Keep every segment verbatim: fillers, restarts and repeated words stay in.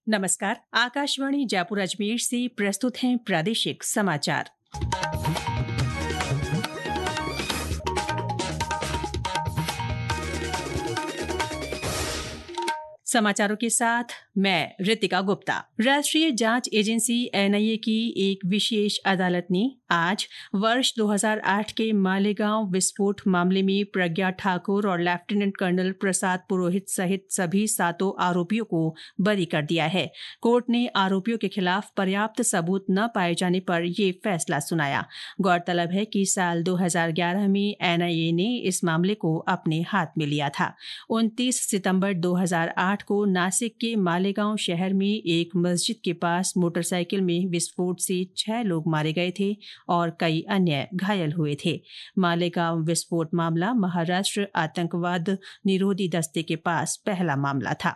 नमस्कार। आकाशवाणी जयपुर अजमेर से प्रस्तुत हैं प्रादेशिक समाचार। समाचारों के साथ मैं ऋतिका गुप्ता। राष्ट्रीय जांच एजेंसी एन आई ए की एक विशेष अदालत ने आज वर्ष दो हज़ार आठ के मालेगांव विस्फोट मामले में प्रज्ञा ठाकुर और लेफ्टिनेंट कर्नल प्रसाद पुरोहित सहित सभी सातों आरोपियों को बरी कर दिया है। कोर्ट ने आरोपियों के खिलाफ पर्याप्त सबूत न पाए जाने पर यह फैसला सुनाया। गौरतलब है कि साल दो हज़ार ग्यारह में एन आई ए ने इस मामले को अपने हाथ में लिया था। उनतीस सितंबर दो हज़ार आठ को नासिक के मालेगांव शहर में एक मस्जिद के पास मोटरसाइकिल में विस्फोट से छह लोग मारे गए थे और कई अन्य घायल हुए थे। मालेगांव विस्फोट मामला महाराष्ट्र आतंकवाद निरोधी दस्ते के पास पहला मामला था।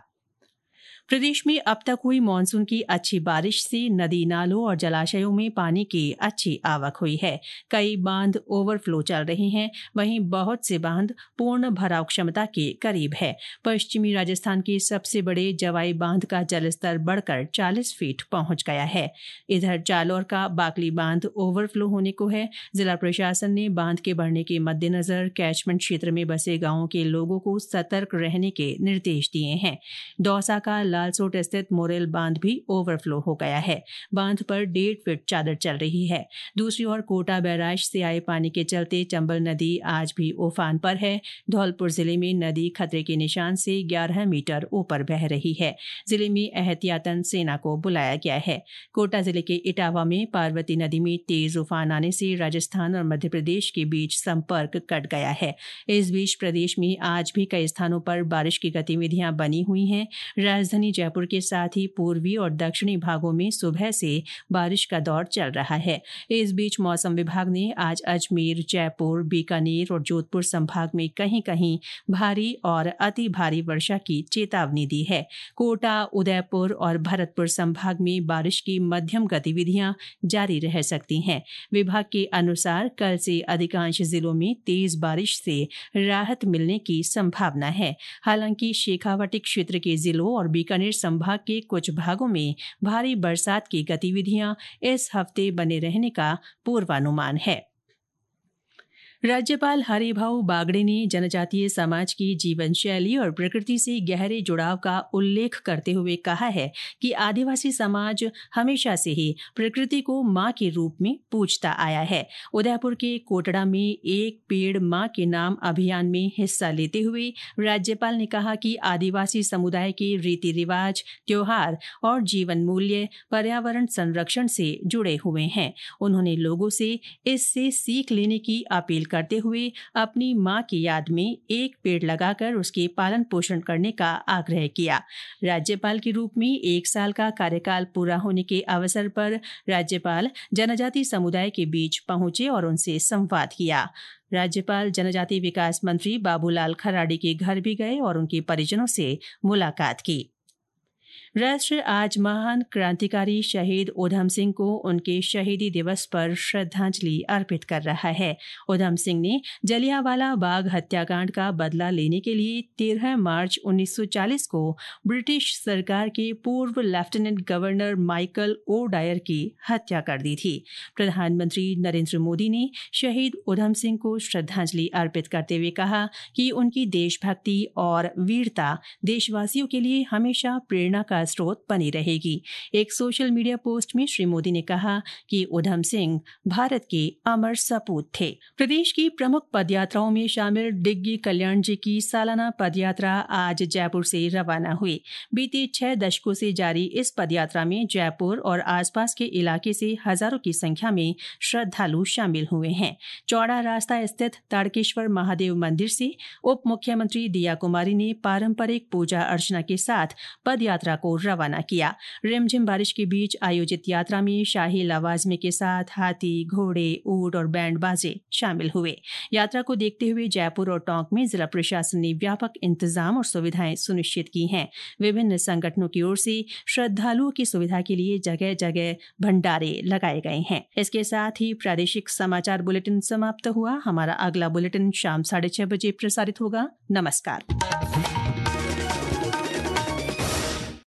प्रदेश में अब तक हुई मानसून की अच्छी बारिश से नदी नालों और जलाशयों में पानी की अच्छी आवक हुई है। कई बांध ओवरफ्लो चल रहे हैं, वहीं बहुत से बांध पूर्ण भराव क्षमता के करीब है। पश्चिमी राजस्थान के सबसे बड़े जवाई बांध का जलस्तर बढ़कर चालीस फीट पहुंच गया है। इधर जालौर का बाकली बांध ओवरफ्लो होने को है। जिला प्रशासन ने बांध के बढ़ने के मद्देनजर कैचमेंट क्षेत्र में बसे गांवों के लोगों को सतर्क रहने के निर्देश दिए हैं। दौसा का लालसोट स्थित मोरेल बांध भी ओवरफ्लो हो गया है। बांध पर डेढ़ फीट चादर चल रही है। दूसरी ओर कोटा बैराज से आए पानी के चलते चंबल नदी आज भी उफान पर है। धौलपुर जिले में नदी खतरे के निशान से ग्यारह मीटर ऊपर बह रही है। जिले में एहतियातन सेना को बुलाया गया है। कोटा जिले के इटावा में पार्वती नदी में तेज उफान आने से राजस्थान और मध्य प्रदेश के बीच संपर्क कट गया है। इस बीच प्रदेश में आज भी कई स्थानों पर बारिश की गतिविधियां बनी हुई हैं। राजधानी जयपुर के साथ ही पूर्वी और दक्षिणी भागों में सुबह से बारिश का दौर चल रहा है। इस बीच मौसम विभाग ने आज अजमेर, जयपुर, बीकानेर और जोधपुर संभाग में कहीं कहीं भारी और अति भारी वर्षा की चेतावनी दी है। कोटा, उदयपुर और भरतपुर संभाग में बारिश की मध्यम गतिविधियां जारी रह सकती हैं। विभाग के अनुसार कल से अधिकांश जिलों में तेज बारिश से राहत मिलने की संभावना है। हालांकि शेखावाटी क्षेत्र के जिलों और बीकानेर संभाग के कुछ भागों में भारी बरसात की गतिविधियां इस हफ्ते बने रहने का पूर्वानुमान है। राज्यपाल हरिभाऊ बागड़े ने जनजातीय समाज की जीवन शैली और प्रकृति से गहरे जुड़ाव का उल्लेख करते हुए कहा है कि आदिवासी समाज हमेशा से ही प्रकृति को मां के रूप में पूजता आया है। उदयपुर के कोटड़ा में एक पेड़ मां के नाम अभियान में हिस्सा लेते हुए राज्यपाल ने कहा कि आदिवासी समुदाय के रीति रिवाज, त्योहार और जीवन मूल्य पर्यावरण संरक्षण से जुड़े हुए हैं। उन्होंने लोगों से इससे सीख लेने की अपील करते हुए अपनी मां की याद में एक पेड़ लगाकर उसके पालन पोषण करने का आग्रह किया। राज्यपाल के रूप में एक साल का कार्यकाल पूरा होने के अवसर पर राज्यपाल जनजाति समुदाय के बीच पहुंचे और उनसे संवाद किया। राज्यपाल जनजाति विकास मंत्री बाबूलाल खराड़ी के घर भी गए और उनके परिजनों से मुलाकात की। राष्ट्र आज महान क्रांतिकारी शहीद उधम सिंह को उनके शहीदी दिवस पर श्रद्धांजलि अर्पित कर रहा है। उधम सिंह ने जलियांवाला बाग हत्याकांड का बदला लेने के लिए तेरह मार्च उन्नीस सौ चालीस को ब्रिटिश सरकार के पूर्व lieutenant governor Michael O'Dwyer की हत्या कर दी थी। प्रधानमंत्री नरेंद्र मोदी ने शहीद उधम सिंह को श्रद्धांजलि अर्पित करते हुए कहा कि उनकी देशभक्ति और वीरता देशवासियों के लिए हमेशा प्रेरणा का स्रोत बनी रहेगी। एक सोशल मीडिया पोस्ट में श्री मोदी ने कहा कि उधम सिंह भारत के अमर सपूत थे। प्रदेश की प्रमुख पदयात्राओं में शामिल डिग्गी कल्याण जी की सालाना पदयात्रा आज जयपुर से रवाना हुई। बीते छह दशकों से जारी इस पदयात्रा में जयपुर और आसपास के इलाके से हजारों की संख्या में श्रद्धालु शामिल हुए हैं। चौड़ा रास्ता स्थित ताड़केश्वर महादेव मंदिर से उप मुख्यमंत्री दिया कुमारी ने पारंपरिक पूजा अर्चना के साथ पदयात्रा को रवाना किया। रिमझिम बारिश के बीच आयोजित यात्रा में शाही लवाजमे के साथ हाथी, घोड़े, ऊंट और बैंड बाजे शामिल हुए। यात्रा को देखते हुए जयपुर और टोंक में जिला प्रशासन ने व्यापक इंतजाम और सुविधाएं सुनिश्चित की हैं। विभिन्न संगठनों की ओर से श्रद्धालुओं की सुविधा के लिए जगह जगह भंडारे लगाए गए हैं। इसके साथ ही प्रादेशिक समाचार बुलेटिन समाप्त हुआ। हमारा अगला बुलेटिन शाम साढ़े छह बजे प्रसारित होगा। नमस्कार।